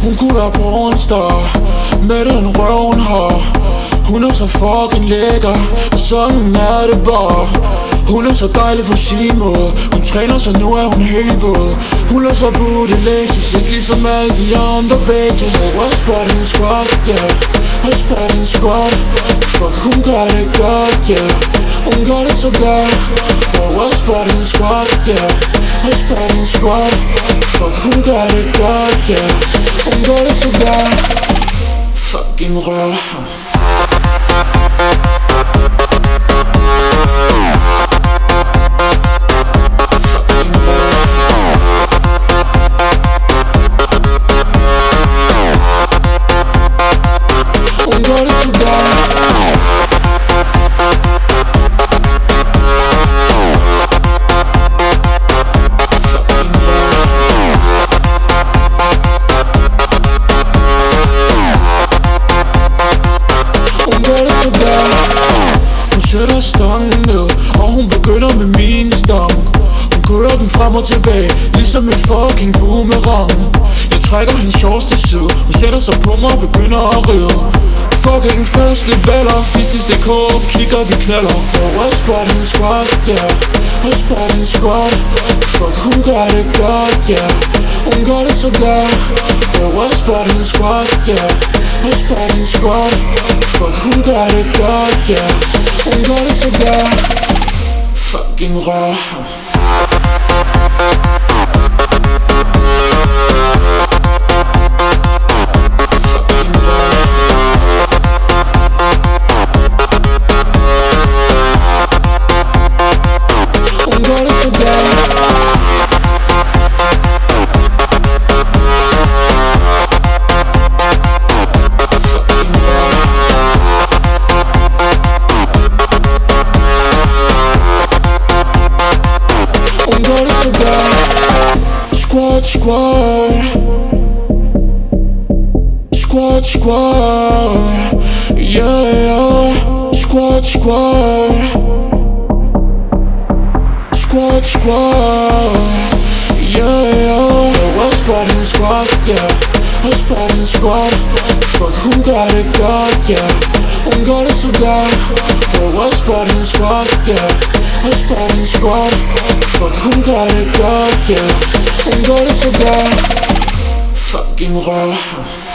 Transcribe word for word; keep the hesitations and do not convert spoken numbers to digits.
Hun kunne være pornstar med den røv hun har. Hun er så fucking lækker, og sådan er det bare. Hun er så dejlig på sin måde. Hun træner, så nu er hun helt våd. Hun er så bootylicious, ikke ligesom alle de andre bitches. What's but in squat, yeah. What's but in squat. Fuck, hun gør det godt, yeah. Hun gør det så godt. What's but in squat, yeah. What's but in squat. Fuck, hun gør det godt, yeah. Hun gør det så godt. Fucking rør. Hun gør det så godt. Hun gør det så godt. Hun sætter stangen ned, og hun begynder med min stang. Hun kører den frem og tilbage, ligesom en fucking boomerang. Jeg trækker hendes shorts til side. Hun sætter sig på mig og begynder at ride. Fucking faste baller, fistis D K, kigger vi knaller. What's but in squat, yeah. What's but in squat. Fuck, hun gør det godt, yeah. Hun gør det så godt. What's but in squat, yeah. What's but in squat. Fuck, hun gør det godt, yeah. Hun gør det så godt. Fucking rør. Hun gør det så godt. Hun gør det så godt. Squat, squat. Squat, squat. Yeah, yeah. Squat, squat. Squat, squat. Yeah, yeah. What's but in squat, yeah. What's but in squat. Fuck, hun gør det godt, yeah. Hun gør det så godt. What's but in squat, yeah. What's but in squat. Fuck, hun gør det godt, yeah. Hun gør det så godt. Fucking rør.